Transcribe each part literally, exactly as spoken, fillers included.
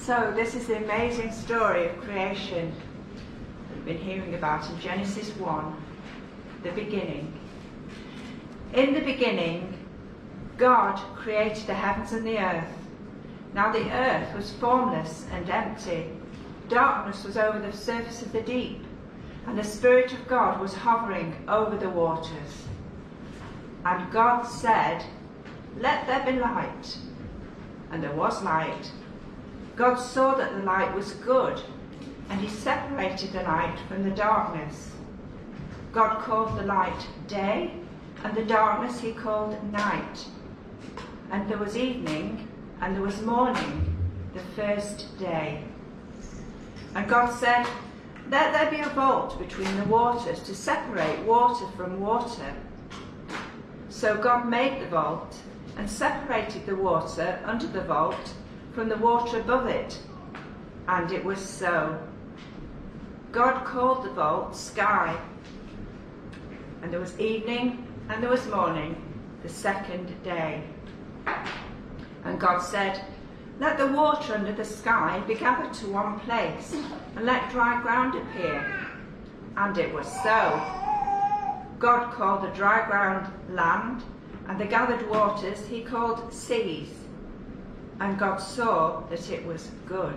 So this is the amazing story of creation that we've been hearing about in Genesis one, the beginning. In the beginning, God created the heavens and the earth. Now the earth was formless and empty. Darkness was over the surface of the deep, and the Spirit of God was hovering over the waters. And God said, "Let there be light." And there was light. God saw that the light was good, and he separated the light from the darkness. God called the light day, and the darkness he called night. And there was evening, and there was morning, the first day. And God said, "Let there be a vault between the waters to separate water from water." So God made the vault and separated the water under the vault from the water above it. And it was so. God called the vault sky. And there was evening and there was morning, the second day. And God said, "Let the water under the sky be gathered to one place, and let dry ground appear." And it was so. God called the dry ground land, and the gathered waters he called seas. And God saw that it was good.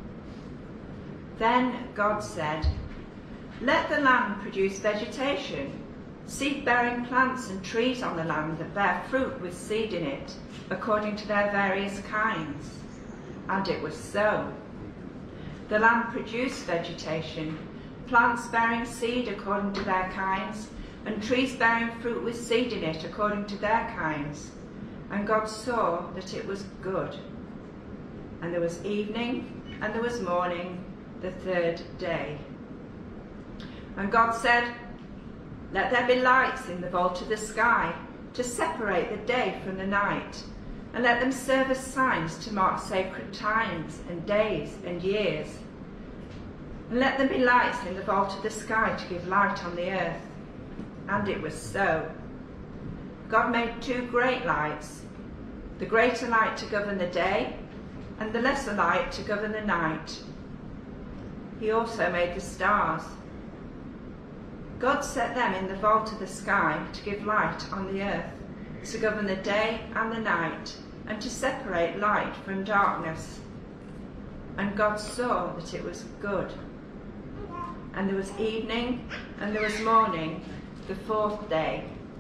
Then God said, "Let the land produce vegetation, seed-bearing plants and trees on the land that bear fruit with seed in it, according to their various kinds." And it was so. The land produced vegetation, plants bearing seed according to their kinds, and trees bearing fruit with seed in it according to their kinds. And God saw that it was good. And there was evening, and there was morning, the third day. And God said, "Let there be lights in the vault of the sky, to separate the day from the night, and let them serve as signs to mark sacred times and days and years. And let them be lights in the vault of the sky to give light on the earth." And it was so. God made two great lights, the greater light to govern the day, and the lesser light to govern the night. He also made the stars. God set them in the vault of the sky to give light on the earth, to govern the day and the night, and to separate light from darkness. And God saw that it was good. And there was evening, and there was morning, the fourth day.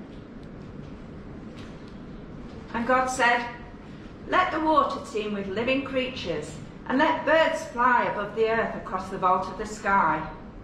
And God said, "Let the water teem with living creatures, and let birds fly above the earth across the vault of the sky."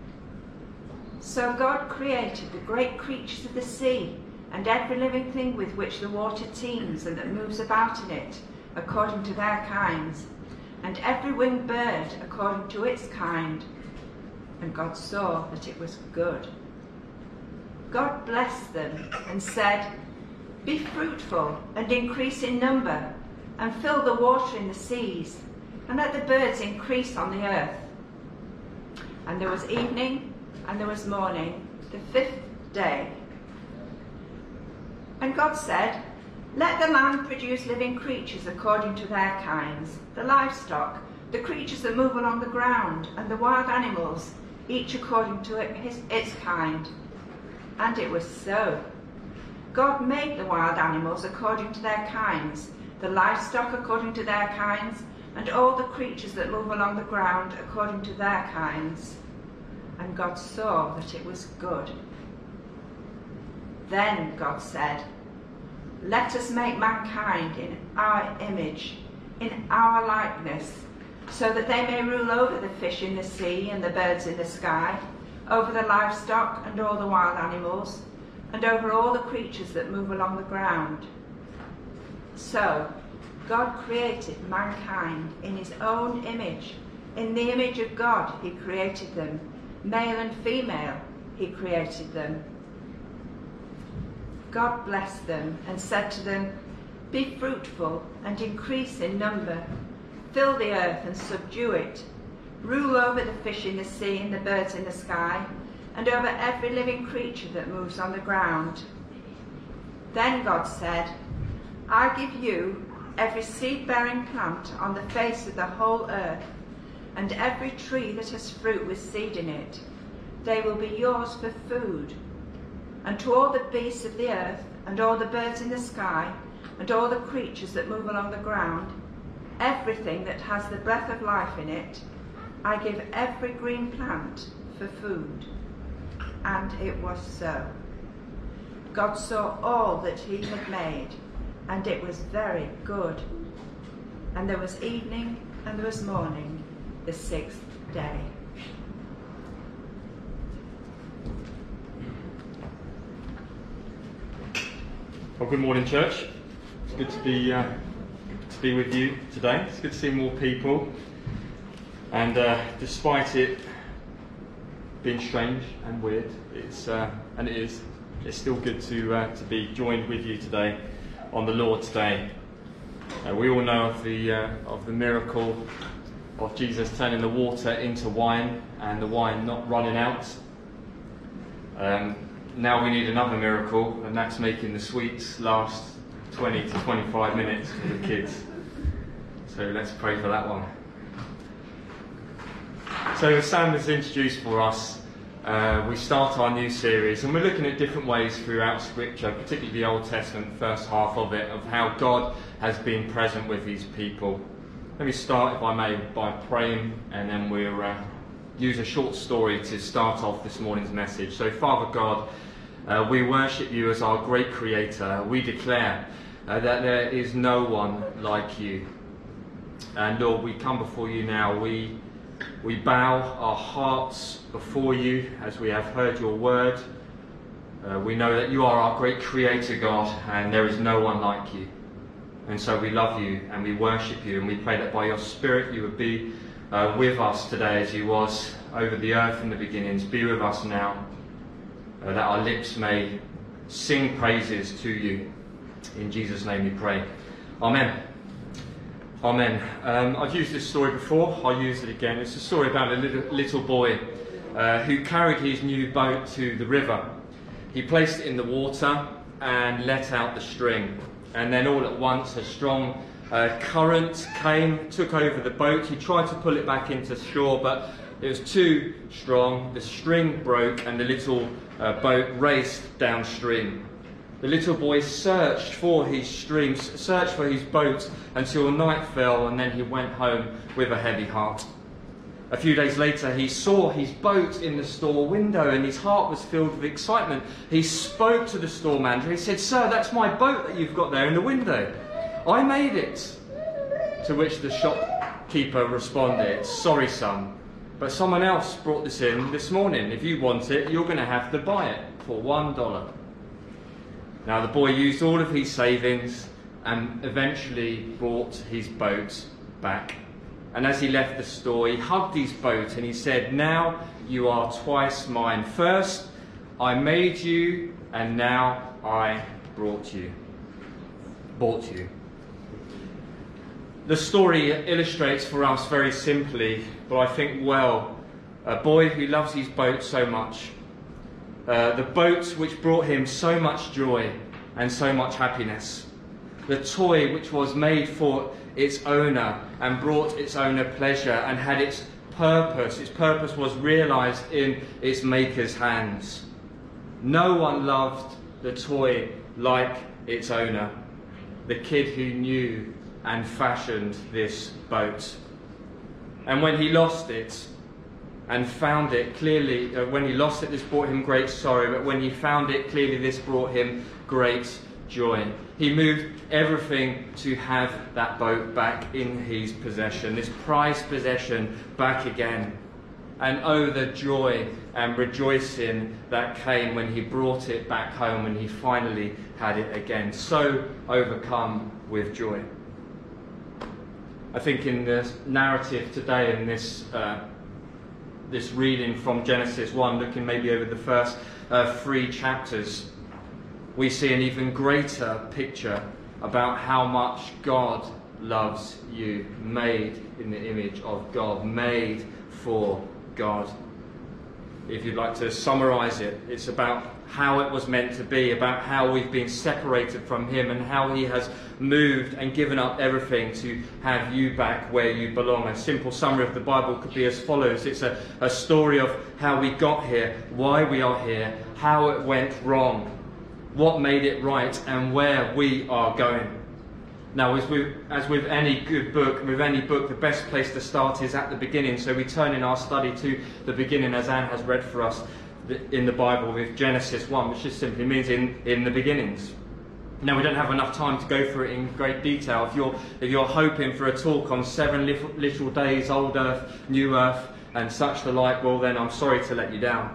So God created the great creatures of the sea, and every living thing with which the water teems and that moves about in it, according to their kinds, and every winged bird according to its kind. And God saw that it was good. God blessed them and said, "Be fruitful and increase in number, and fill the water in the seas, and let the birds increase on the earth." And there was evening, and there was morning, the fifth day. And God said, "Let the land produce living creatures according to their kinds, the livestock, the creatures that move along the ground, and the wild animals, each according to his, its kind." And it was so. God made the wild animals according to their kinds, the livestock according to their kinds, and all the creatures that move along the ground according to their kinds. And God saw that it was good. Then God said, "Let us make mankind in our image, in our likeness, so that they may rule over the fish in the sea and the birds in the sky, over the livestock and all the wild animals, and over all the creatures that move along the ground." So God created mankind in his own image. In the image of God he created them. Male and female he created them. God blessed them and said to them, "Be fruitful and increase in number. Fill the earth and subdue it. Rule over the fish in the sea and the birds in the sky, and over every living creature that moves on the ground." Then God said, "I give you every seed-bearing plant on the face of the whole earth, and every tree that has fruit with seed in it. They will be yours for food. And to all the beasts of the earth, and all the birds in the sky, and all the creatures that move along the ground, everything that has the breath of life in it, I give every green plant for food. And it was so. God saw all that he had made, and it was very good. And there was evening and there was morning, the sixth day. Well, good morning, church. It's good to be uh, to be with you today. It's good to see more people, and uh, despite it being strange and weird, it's uh, and it is, it's still good to uh, to be joined with you today on the Lord's Day. Uh, we all know of the uh, of the miracle of Jesus turning the water into wine and the wine not running out. Um, Now we need another miracle, and that's making the sweets last twenty to twenty-five minutes for the kids. So let's pray for that one. So as Sam has introduced for us, uh, we start our new series, and we're looking at different ways throughout Scripture, particularly the Old Testament, first half of it, of how God has been present with his people. Let me start, if I may, by praying, and then we'll uh, use a short story to start off this morning's message. So, Father God, uh, we worship you as our great Creator. We declare uh, that there is no one like you. And Lord, we come before you now. We we bow our hearts before you as we have heard your word. Uh, we know that you are our great Creator, God, and there is no one like you. And so we love you and we worship you, and we pray that by your Spirit you would be Uh, with us today as you was over the earth in the beginnings. Be with us now, uh, that our lips may sing praises to you. In Jesus' name we pray. Amen. Amen. Um, I've used this story before. I'll use it again. It's a story about a little, little boy uh, who carried his new boat to the river. He placed it in the water and let out the string. And then all at once a strong Uh, current came, took over the boat. He tried to pull it back into shore, but it was too strong. The string broke and the little uh, boat raced downstream. The little boy searched for his string, searched for his boat until night fell, and then he went home with a heavy heart. A few days later, he saw his boat in the store window, and his heart was filled with excitement. He spoke to the store manager. He said, "Sir, that's my boat that you've got there in the window. I made it." To which the shopkeeper responded, "Sorry, son, but someone else brought this in this morning. If you want it, you're going to have to buy it for one dollar." Now the boy used all of his savings and eventually bought his boat back. And as he left the store, he hugged his boat and he said, "Now you are twice mine. First I made you, and now I brought you. Bought you." The story illustrates for us very simply, but I think well, a boy who loves his boat so much. Uh, the boat which brought him so much joy and so much happiness. The toy which was made for its owner and brought its owner pleasure and had its purpose. Its purpose was realised in its maker's hands. No one loved the toy like its owner, the kid who knew and fashioned this boat. And when he lost it and found it, clearly, uh, when he lost it, this brought him great sorrow, but when he found it, clearly this brought him great joy. He moved everything to have that boat back in his possession, this prized possession back again. And oh, the joy and rejoicing that came when he brought it back home, when he finally had it again, so overcome with joy. I think in the narrative today, in this uh, this reading from Genesis one, looking maybe over the first uh, three chapters, we see an even greater picture about how much God loves you, made in the image of God, made for God. If you'd like to summarise it, it's about how it was meant to be, about how we've been separated from him and how he has moved and given up everything to have you back where you belong. A simple summary of the Bible could be as follows. It's a, a story of how we got here, why we are here, how it went wrong, what made it right, and where we are going. Now, as, we, as with any good book, with any book, the best place to start is at the beginning. So we turn in our study to the beginning, as Anne has read for us in the Bible, with Genesis one, which just simply means in, in the beginnings. Now, we don't have enough time to go through it in great detail. If you're, if you're hoping for a talk on seven little, little days, old earth, new earth, and such the like, well then I'm sorry to let you down.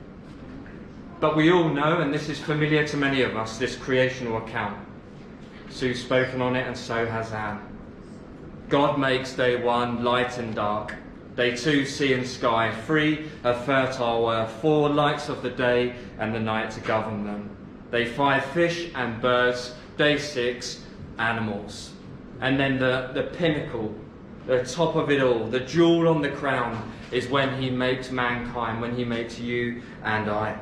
But we all know, and this is familiar to many of us, this creational account. Sue's spoken on it, and so has Anne. God makes day one light and dark, day two sea and sky, free, a fertile earth, four lights of the day and the night to govern them. Day five, fish and birds, day six, animals. And then the, the pinnacle, the top of it all, the jewel on the crown, is when he makes mankind, when he makes you and I.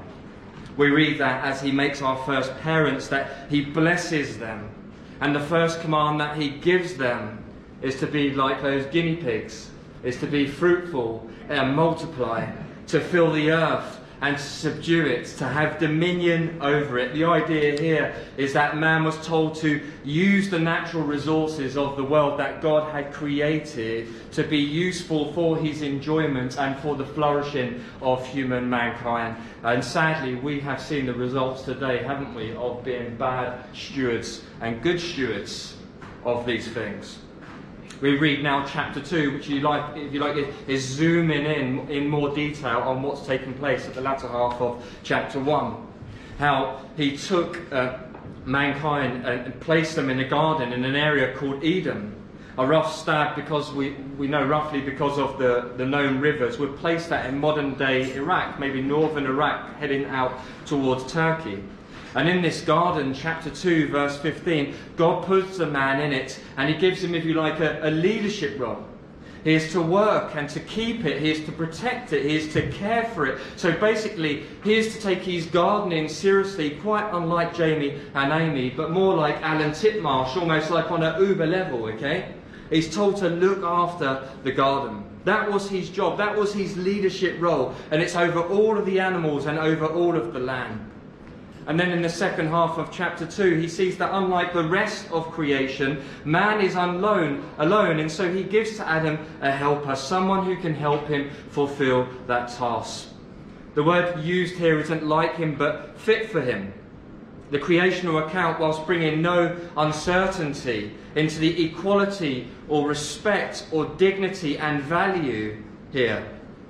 We read that as he makes our first parents, that he blesses them. And the first command that he gives them is to be like those guinea pigs, is to be fruitful and multiply, to fill the earth and to subdue it, to have dominion over it. The idea here is that man was told to use the natural resources of the world that God had created to be useful for his enjoyment and for the flourishing of human mankind. And sadly, we have seen the results today, haven't we, of being bad stewards and good stewards of these things. We read now chapter two, which you like, if you like, is zooming in in more detail on what's taken place at the latter half of chapter one. How he took uh, mankind and placed them in a garden in an area called Eden. A rough stab, because we, we know roughly because of the, the known rivers, would place that in modern day Iraq, maybe northern Iraq, heading out towards Turkey. And in this garden, chapter two, verse fifteen, God puts a man in it, and he gives him, if you like, a, a leadership role. He is to work and to keep it. He is to protect it. He is to care for it. So basically, he is to take his gardening seriously, quite unlike Jamie and Amy, but more like Alan Titmarsh, almost like on an Uber level, okay? He's told to look after the garden. That was his job. That was his leadership role. And it's over all of the animals and over all of the land. And then in the second half of chapter two, he sees that unlike the rest of creation, man is alone, alone, and so he gives to Adam a helper, someone who can help him fulfill that task. The word used here isn't like him, but fit for him. The creational account, whilst bringing no uncertainty into the equality or respect or dignity and value here,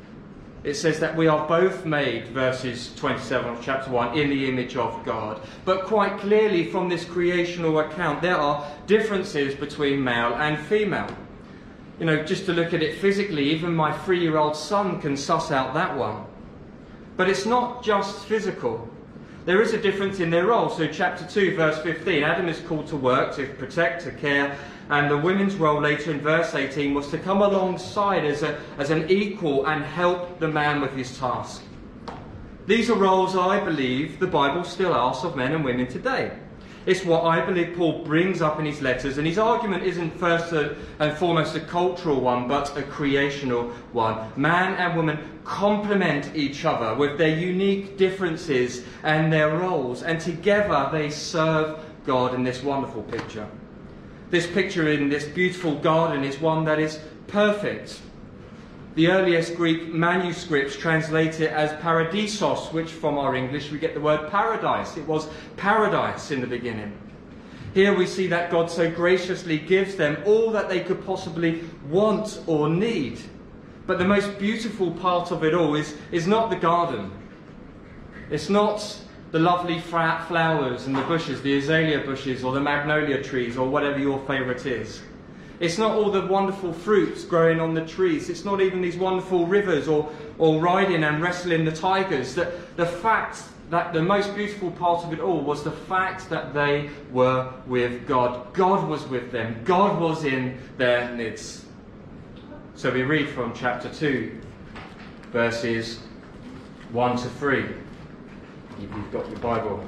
it says that we are both made, verses twenty-seven of chapter one, in the image of God. But quite clearly from this creational account, there are differences between male and female. You know, just to look at it physically, even my three-year-old son can suss out that one. But it's not just physical. There is a difference in their role. So chapter two, verse fifteen, Adam is called to work, to protect, to care, and the women's role later in verse eighteen was to come alongside as, a, as an equal and help the man with his task. These are roles I believe the Bible still asks of men and women today. It's what I believe Paul brings up in his letters, and his argument isn't first and foremost a cultural one, but a creational one. Man and woman complement each other with their unique differences and their roles, and together they serve God in this wonderful picture. This picture in this beautiful garden is one that is perfect. The earliest Greek manuscripts translate it as paradisos, which from our English we get the word paradise. It was paradise in the beginning. Here we see that God so graciously gives them all that they could possibly want or need. But the most beautiful part of it all is, is not the garden. It's not the lovely flowers and the bushes, the azalea bushes or the magnolia trees or whatever your favourite is. It's not all the wonderful fruits growing on the trees. It's not even these wonderful rivers or, or riding and wrestling the tigers. The, the fact that the most beautiful part of it all was the fact that they were with God. God was with them. God was in their midst. So we read from chapter two, verses one to three. if you've got your Bible.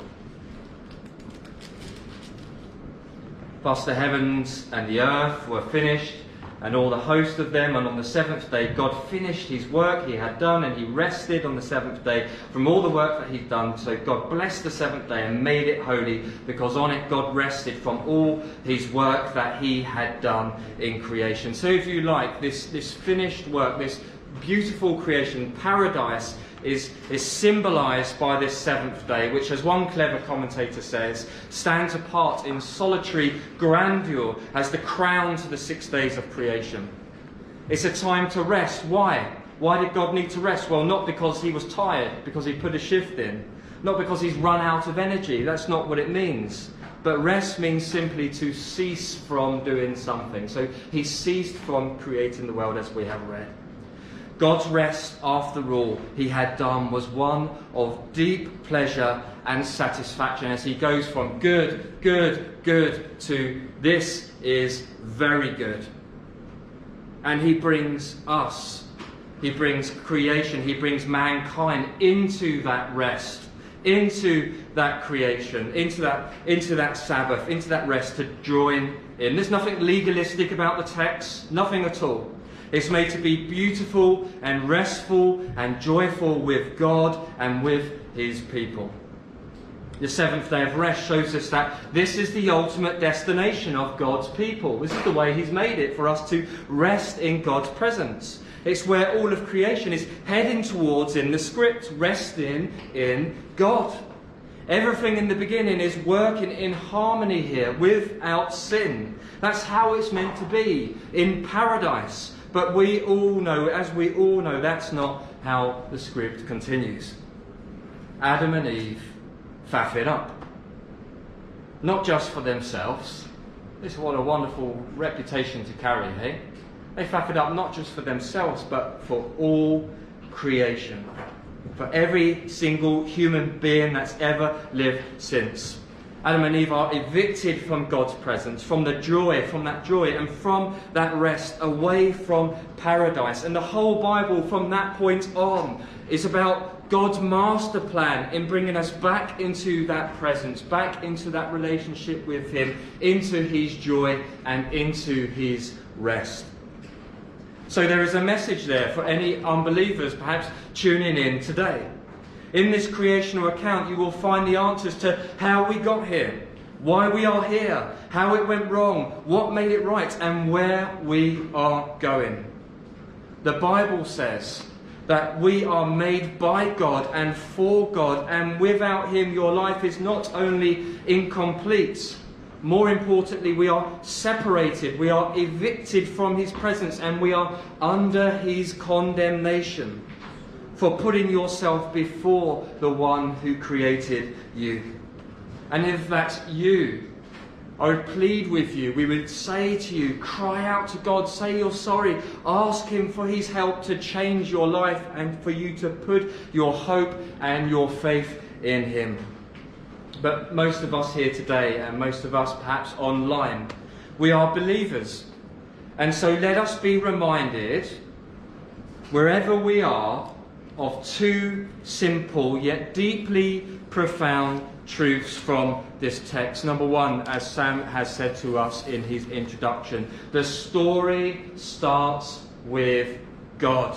Thus the heavens and the earth were finished, and all the host of them, and on the seventh day God finished his work he had done, and he rested on the seventh day from all the work that he'd done. So God blessed the seventh day and made it holy, because on it God rested from all his work that he had done in creation. So if you like, this, this finished work, this beautiful creation, paradise, is, is symbolised by this seventh day, which, as one clever commentator says, stands apart in solitary grandeur as the crown to the six days of creation. It's a time to rest. Why? Why did God need to rest? Well, not because he was tired, because he put a shift in. Not because he's run out of energy. That's not what it means. But rest means simply to cease from doing something. So he ceased from creating the world, as we have read. God's rest, after all he had done, was one of deep pleasure and satisfaction, as he goes from good, good, good to this is very good. And he brings us, he brings creation, he brings mankind into that rest, into that creation, into that, into that Sabbath, into that rest to join in. There's nothing legalistic about the text, nothing at all. It's made to be beautiful and restful and joyful with God and with his people. The seventh day of rest shows us that this is the ultimate destination of God's people. This is the way he's made it, for us to rest in God's presence. It's where all of creation is heading towards in the script, resting in God. Everything in the beginning is working in harmony here, without sin. That's how it's meant to be, in paradise. But we all know, as we all know, that's not how the script continues. Adam and Eve faff it up. Not just for themselves. This is what a wonderful reputation to carry, hey? They faff it up not just for themselves, but for all creation. For every single human being that's ever lived since. Adam and Eve are evicted from God's presence, from the joy, from that joy, and from that rest, away from paradise. And the whole Bible from that point on is about God's master plan in bringing us back into that presence, back into that relationship with him, into his joy and into his rest. So there is a message there for any unbelievers perhaps tuning in today. In this creational account, you will find the answers to how we got here, why we are here, how it went wrong, what made it right, and where we are going. The Bible says that we are made by God and for God, and without him your life is not only incomplete, more importantly, we are separated, we are evicted from his presence, and we are under his condemnation for putting yourself before the one who created you. And if that's you, I would plead with you, we would say to you, cry out to God, say you're sorry, ask him for his help to change your life and for you to put your hope and your faith in him. But most of us here today, and most of us perhaps online, we are believers. And so let us be reminded, wherever we are, of two simple yet deeply profound truths from this text. Number one, as Sam has said to us in his introduction, the story starts with God.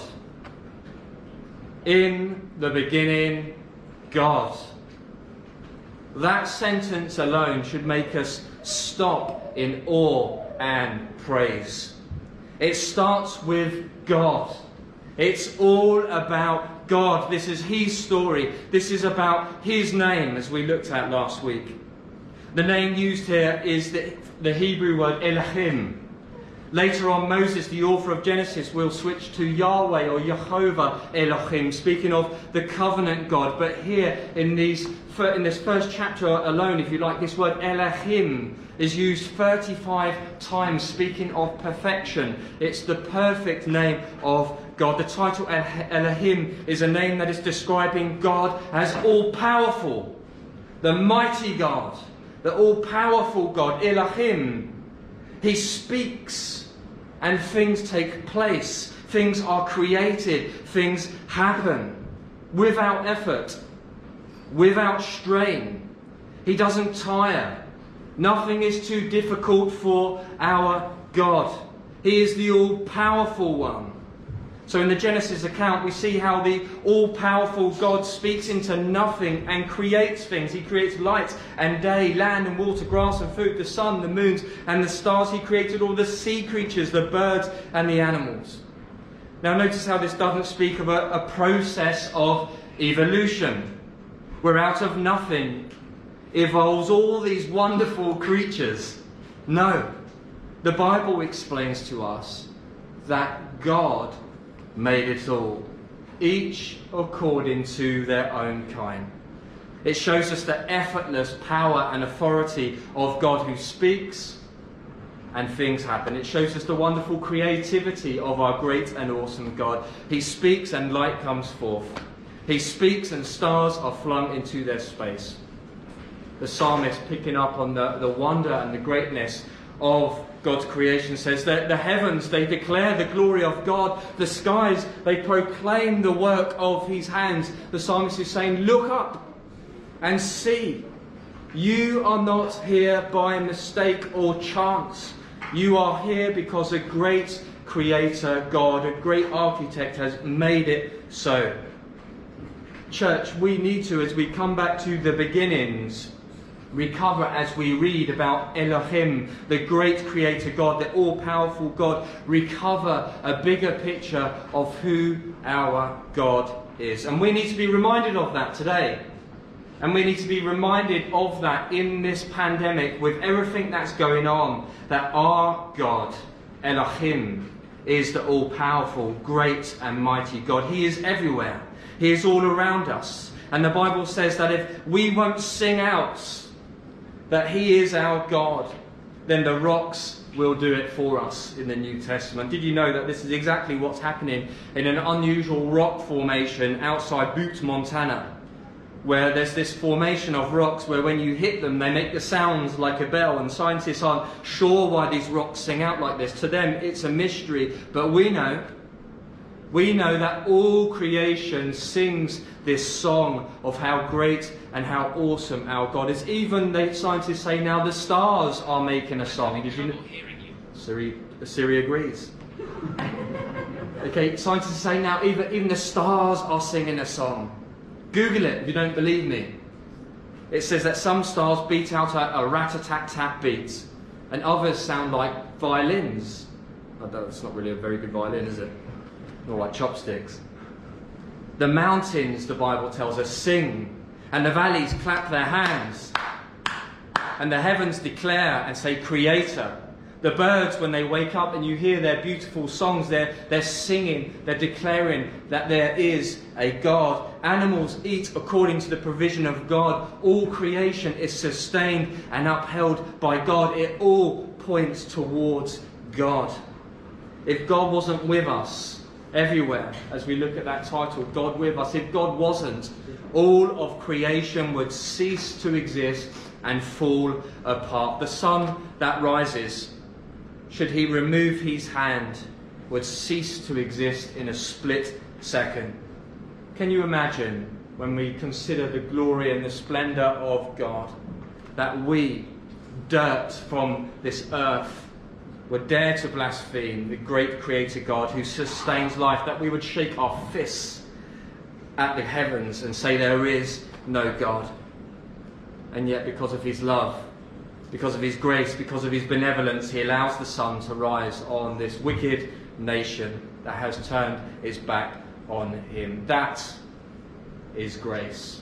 In the beginning, God. That sentence alone should make us stop in awe and praise. It starts with God. It's all about God. This is his story. This is about his name, as we looked at last week. The name used here is the, the Hebrew word Elohim. Later on, Moses, the author of Genesis, will switch to Yahweh or Jehovah Elohim, speaking of the covenant God. But here, in these in this first chapter alone, if you like, this word Elohim is used thirty-five times, speaking of perfection. It's the perfect name of God. The title Elohim is a name that is describing God as all-powerful, the mighty God, the all-powerful God, Elohim. He speaks and things take place. Things are created. Things happen without effort. without strain. He doesn't tire. Nothing is too difficult for our God. He is the all-powerful one. So in the Genesis account, we see how the all-powerful God speaks into nothing and creates things. He creates light and day, land and water, grass and food, the sun, the moons and the stars. He created all the sea creatures, the birds and the animals. Now notice how this doesn't speak of a, a process of evolution, where out of nothing evolves all these wonderful creatures. No, the Bible explains to us that God made it all, each according to their own kind. It shows us the effortless power and authority of God who speaks and things happen. It shows us the wonderful creativity of our great and awesome God. He speaks and light comes forth. He speaks and stars are flung into their space. The psalmist, picking up on the, the wonder and the greatness of God's creation, says that the heavens, they declare the glory of God. The skies, they proclaim the work of his hands. The psalmist is saying, look up and see. You are not here by mistake or chance. You are here because a great creator, God, a great architect, has made it so. Church, we need to, as we come back to the beginnings, recover as we read about Elohim, the great creator God, the all-powerful God, recover a bigger picture of who our God is. And we need to be reminded of that today. And we need to be reminded of that in this pandemic, with everything that's going on, that our God, Elohim, is the all-powerful, great and mighty God. He is everywhere. He is all around us. And the Bible says that if we won't sing out that he is our God, then the rocks will do it for us in the New Testament. Did you know that this is exactly what's happening in an unusual rock formation outside Butte, Montana, where there's this formation of rocks where when you hit them, they make the sounds like a bell, and scientists aren't sure why these rocks sing out like this. To them, it's a mystery, but we know We know that all creation sings this song of how great and how awesome our God is. Even the scientists say now the stars are making a song. Did you know? Siri, Siri agrees. Okay, scientists say now even, even the stars are singing a song. Google it if you don't believe me. It says that some stars beat out a, a rat-a-tat-tat beat, and others sound like violins. Oh, that's not really a very good violin, is it? Or like chopsticks. The mountains, the Bible tells us, sing, and the valleys clap their hands, and the heavens declare and say, Creator. The birds, when they wake up and you hear their beautiful songs, they're, they're singing, they're declaring that there is a God. Animals eat according to the provision of God. All creation is sustained and upheld by God. It all points towards God. If God wasn't with us everywhere, as we look at that title, God with us, if God wasn't, all of creation would cease to exist and fall apart. The sun that rises, should he remove his hand, would cease to exist in a split second. Can you imagine, when we consider the glory and the splendour of God, that we, dirt from this earth, would dare to blaspheme the great creator God who sustains life, that we would shake our fists at the heavens and say there is no God. And yet, because of his love, because of his grace, because of his benevolence, he allows the sun to rise on this wicked nation that has turned its back on him. That is grace.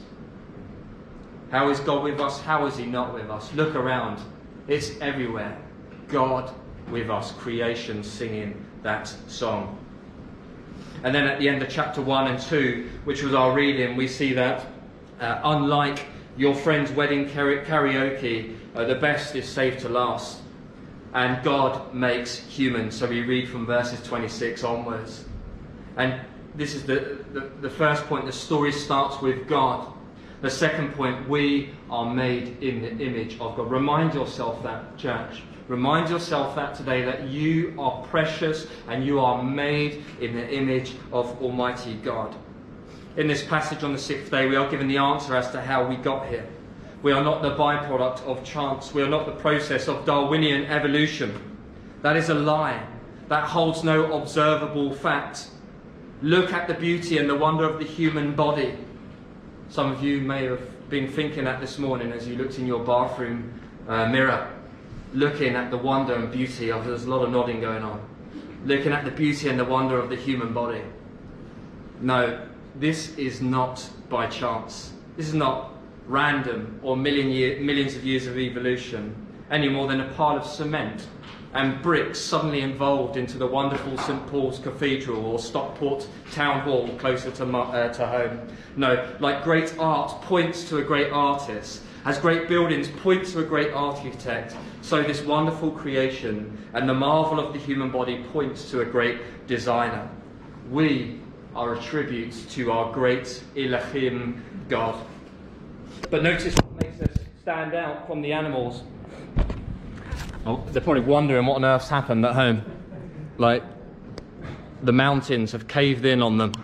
How is God with us? How is he not with us? Look around. It's everywhere. God with us, creation singing that song. And then at the end of chapter one and two, which was our reading, we see that uh, unlike your friend's wedding karaoke, uh, the best is saved to last. And God makes humans. So we read from verses twenty-six onwards. And this is the, the, the first point. The story starts with God. The second point, we are made in the image of God. Remind yourself that, church. Remind yourself that today, that you are precious and you are made in the image of Almighty God. In this passage on the sixth day, we are given the answer as to how we got here. We are not the byproduct of chance. We are not the process of Darwinian evolution. That is a lie. That holds no observable fact. Look at the beauty and the wonder of the human body. Some of you may have been thinking that this morning as you looked in your bathroom uh, mirror, looking at the wonder and beauty of, there's a lot of nodding going on, looking at the beauty and the wonder of the human body. No, this is not by chance. This is not random or million year, millions of years of evolution, any more than a pile of cement and bricks suddenly evolved into the wonderful St Paul's Cathedral or Stockport Town Hall closer to, uh, to home. No, like great art points to a great artist, as great buildings point to a great architect, so this wonderful creation and the marvel of the human body points to a great designer. We are a tribute to our great Elohim God. But notice what makes us stand out from the animals. Oh, they're probably wondering what on earth's happened at home. Like, the mountains have caved in on them.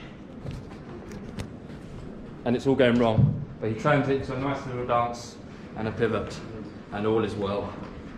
And it's all going wrong. But he turns it into a nice little dance and a pivot. And all is well.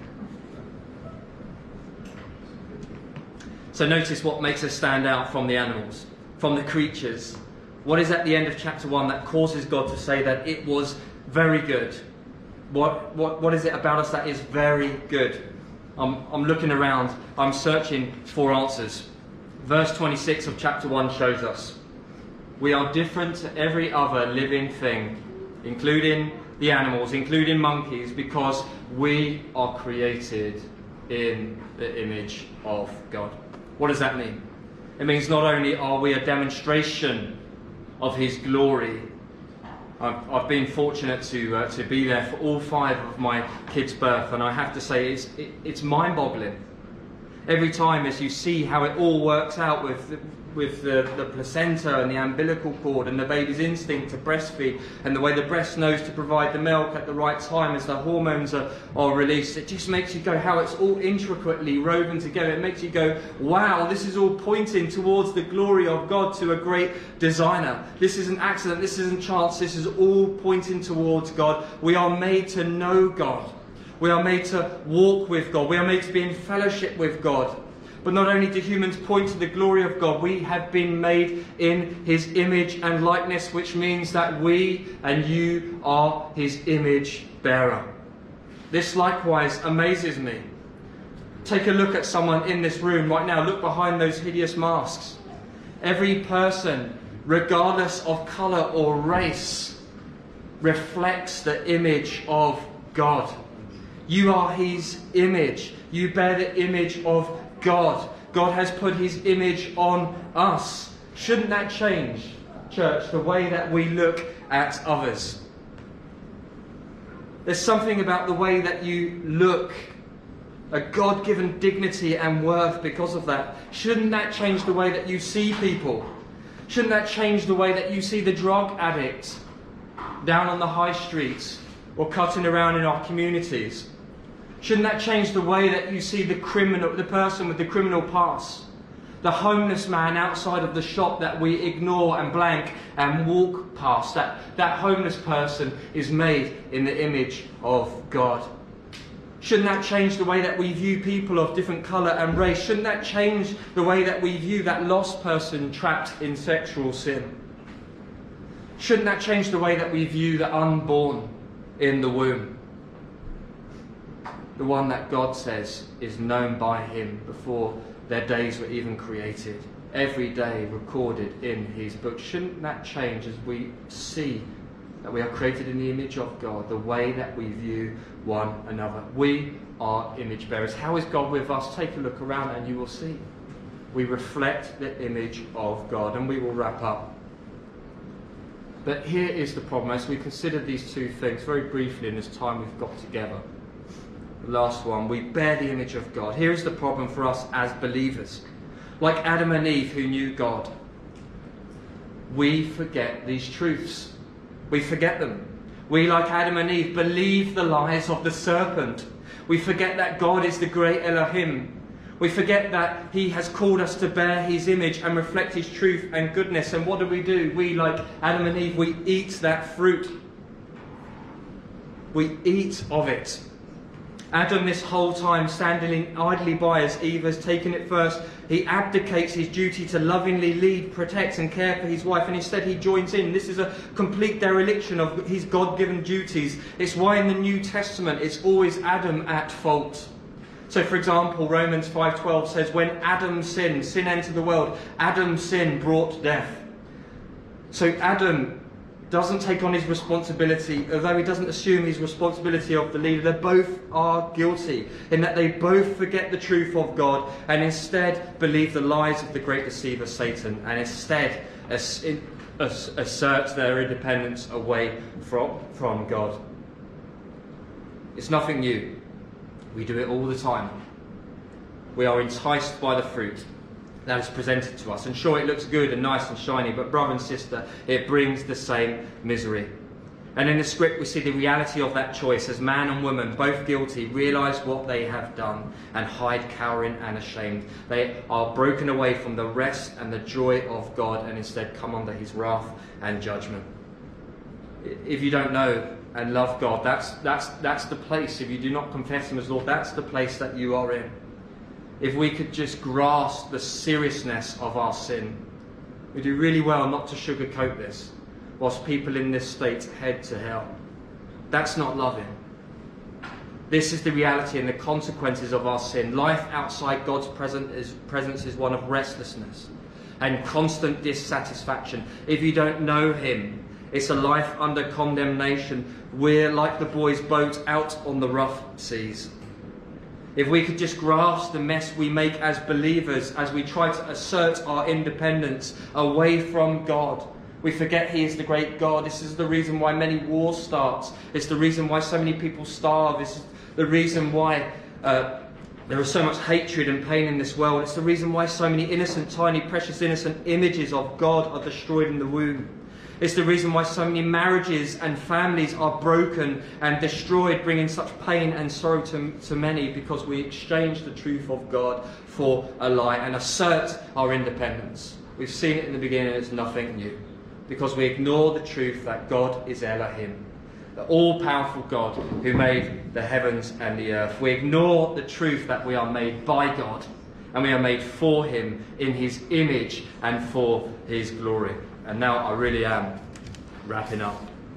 So notice what makes us stand out from the animals, from the creatures. What is at the end of chapter one that causes God to say that it was very good? What, what, what is it about us that is very good? I'm, I'm looking around, I'm searching for answers. Verse twenty-six of chapter one shows us. We are different to every other living thing, including the animals, including monkeys, because we are created in the image of God. What does that mean? It means not only are we a demonstration of His glory. I've, I've been fortunate to uh, to be there for all five of my kids' birth, and I have to say it's it, it's mind-boggling. Every time as you see how it all works out with the, with the, the placenta and the umbilical cord and the baby's instinct to breastfeed and the way the breast knows to provide the milk at the right time as the hormones are, are released, it just makes you go how it's all intricately woven together. It makes you go, wow, this is all pointing towards the glory of God, to a great designer. This isn't accident, this isn't chance, this is all pointing towards God. We are made to know God. We are made to walk with God. We are made to be in fellowship with God. But not only do humans point to the glory of God, we have been made in His image and likeness, which means that we and you are His image bearer. This likewise amazes me. Take a look at someone in this room right now. Look behind those hideous masks. Every person, regardless of colour or race, reflects the image of God. You are His image. You bear the image of God. God has put His image on us. Shouldn't that change, church, the way that we look at others? There's something about the way that you look, a God-given dignity and worth because of that. Shouldn't that change the way that you see people? Shouldn't that change the way that you see the drug addict down on the high streets or cutting around in our communities? Shouldn't that change the way that you see the criminal, the person with the criminal past? The homeless man outside of the shop that we ignore and blank and walk past. That, that homeless person is made in the image of God. Shouldn't that change the way that we view people of different colour and race? Shouldn't that change the way that we view that lost person trapped in sexual sin? Shouldn't that change the way that we view the unborn in the womb? The one that God says is known by Him before their days were even created. Every day recorded in His book. Shouldn't that change as we see that we are created in the image of God, the way that we view one another? We are image bearers. How is God with us? Take a look around and you will see. We reflect the image of God, and we will wrap up. But here is the problem as we consider these two things very briefly in this time we've got together. The last one, we bear the image of God. Here is the problem for us as believers. Like Adam and Eve who knew God, we forget these truths. We forget them. We, like Adam and Eve, believe the lies of the serpent. We forget that God is the great Elohim. We forget that he has called us to bear his image and reflect his truth and goodness. And what do we do? We, like Adam and Eve, we eat that fruit. We eat of it. Adam, this whole time, standing idly by as Eve has taken it first, he abdicates his duty to lovingly lead, protect and care for his wife, and instead he joins in. This is a complete dereliction of his God-given duties. It's why in the New Testament it's always Adam at fault. So, for example, Romans five twelve says, when Adam sinned, sin entered the world, Adam's sin brought death. So Adam doesn't take on his responsibility, although he doesn't assume his responsibility of the leader. They both are guilty in that they both forget the truth of God and instead believe the lies of the great deceiver Satan, and instead ass- ass- assert their independence away from, from God. It's nothing new. We do it all the time. We are enticed by the fruit that is presented to us. And sure, it looks good and nice and shiny, but brother and sister, it brings the same misery. And in the script we see the reality of that choice as man and woman, both guilty, realise what they have done and hide cowering and ashamed. They are broken away from the rest and the joy of God and instead come under his wrath and judgment. If you don't know and love God, that's, that's, that's the place. If you do not confess him as Lord, that's the place that you are in. If we could just grasp the seriousness of our sin, we do really well not to sugarcoat this, whilst people in this state head to hell. That's not loving. This is the reality and the consequences of our sin. Life outside God's presence is, presence is one of restlessness and constant dissatisfaction. If you don't know him, it's a life under condemnation. We're like the boy's boat out on the rough seas. If we could just grasp the mess we make as believers as we try to assert our independence away from God. We forget he is the great God. This is the reason why many wars start. It's the reason why so many people starve. It's the reason why uh, there is so much hatred and pain in this world. It's the reason why so many innocent, tiny, precious, innocent images of God are destroyed in the womb. It's the reason why so many marriages and families are broken and destroyed, bringing such pain and sorrow to, to many, because we exchange the truth of God for a lie and assert our independence. We've seen it in the beginning, it's nothing new. Because we ignore the truth that God is Elohim, the all-powerful God who made the heavens and the earth. We ignore the truth that we are made by God and we are made for him in his image and for his glory. And now I really am wrapping up.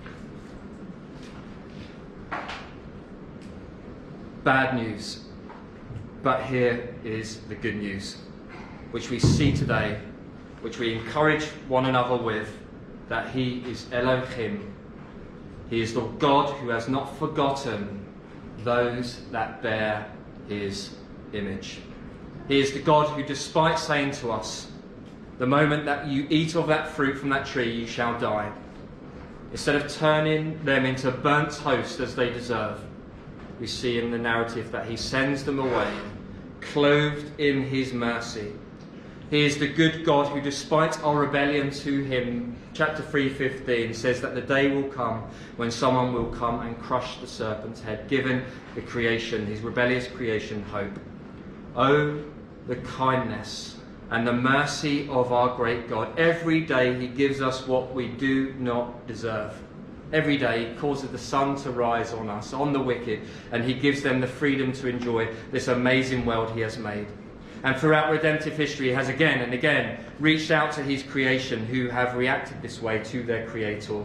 Bad news. But here is the good news, which we see today, which we encourage one another with, that he is Elohim. He is the God who has not forgotten those that bear his image. He is the God who, despite saying to us, the moment that you eat of that fruit from that tree, you shall die, instead of turning them into burnt toast as they deserve, we see in the narrative that he sends them away, clothed in his mercy. He is the good God who, despite our rebellion to him, chapter three fifteen says that the day will come when someone will come and crush the serpent's head, giving the creation, his rebellious creation, hope. Oh, the kindness and the mercy of our great God. Every day he gives us what we do not deserve. Every day he causes the sun to rise on us, on the wicked, and he gives them the freedom to enjoy this amazing world he has made. And throughout redemptive history, he has again and again reached out to his creation who have reacted this way to their Creator.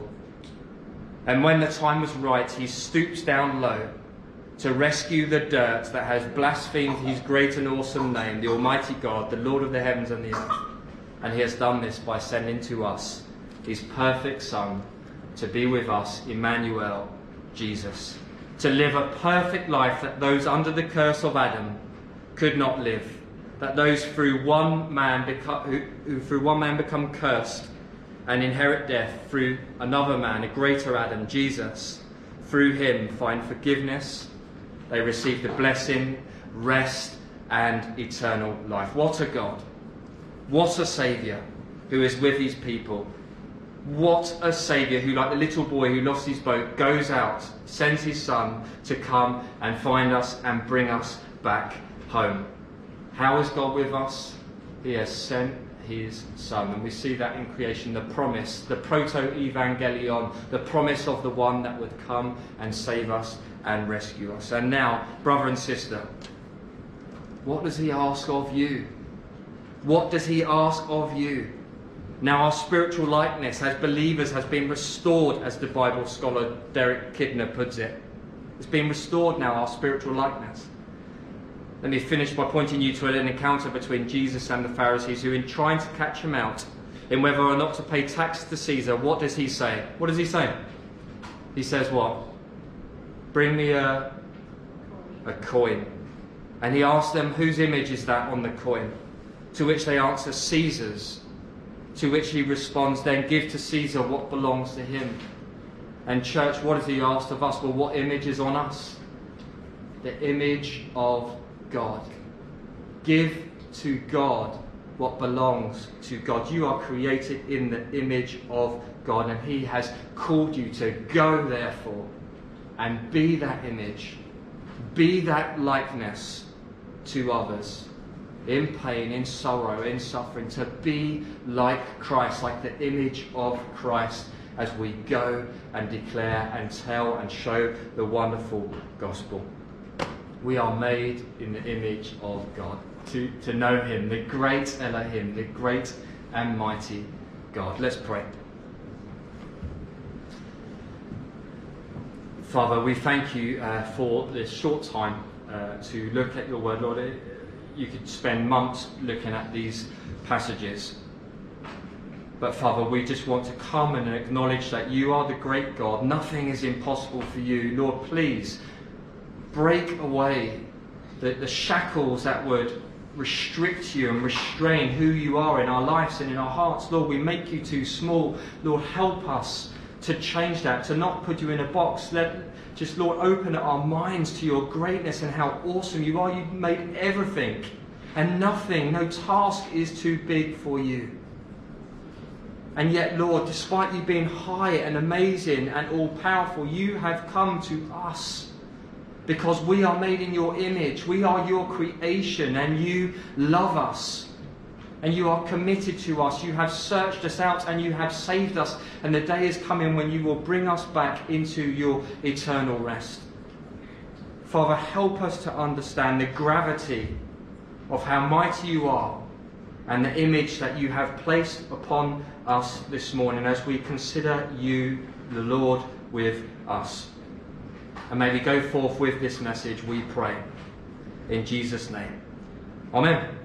And when the time was right, he stoops down low to rescue the dirt that has blasphemed his great and awesome name, the Almighty God, the Lord of the heavens and the earth. And he has done this by sending to us his perfect Son to be with us, Emmanuel, Jesus, to live a perfect life that those under the curse of Adam could not live, that those through one man become, who, who through one man become cursed and inherit death, through another man, a greater Adam, Jesus, through him find forgiveness. They receive the blessing, rest, and eternal life. What a God. What a Saviour who is with his people. What a Saviour who, like the little boy who lost his boat, goes out, sends his Son to come and find us and bring us back home. How is God with us? He has sent his Son. And we see that in creation, the promise, the proto-evangelion, the promise of the one that would come and save us and rescue us. And now, brother and sister, what does he ask of you? What does he ask of you? Now our spiritual likeness as believers has been restored, as the Bible scholar Derek Kidner puts it. It's been restored now, our spiritual likeness. Let me finish by pointing you to an encounter between Jesus and the Pharisees, who, in trying to catch him out in whether or not to pay tax to Caesar, what does he say? What does he say? He says what? Bring me a, a coin. And he asks them, whose image is that on the coin? To which they answer, Caesar's. To which he responds, then give to Caesar what belongs to him. And church, what has he asked of us? Well, what image is on us? The image of God. Give to God what belongs to God. You are created in the image of God, and he has called you to go, therefore, and be that image, be that likeness to others, in pain, in sorrow, in suffering, to be like Christ, like the image of Christ, as we go and declare and tell and show the wonderful gospel. We are made in the image of God, to, to know him, the great Elohim, the great and mighty God. Let's pray. Father, we thank you uh, for this short time uh, to look at your word, Lord. You could spend months looking at these passages. But Father, we just want to come and acknowledge that you are the great God. Nothing is impossible for you. Lord, please break away the, the shackles that would restrict you and restrain who you are in our lives and in our hearts. Lord, we make you too small. Lord, help us to change that, to not put you in a box. Let just, Lord, open our minds to your greatness and how awesome you are. You've made everything, and nothing, no task is too big for you. And yet, Lord, despite you being high and amazing and all-powerful, you have come to us because we are made in your image. We are your creation, and you love us. And you are committed to us. You have searched us out and you have saved us. And the day is coming when you will bring us back into your eternal rest. Father, help us to understand the gravity of how mighty you are and the image that you have placed upon us this morning as we consider you, the Lord, with us. And may we go forth with this message, we pray. In Jesus' name. Amen.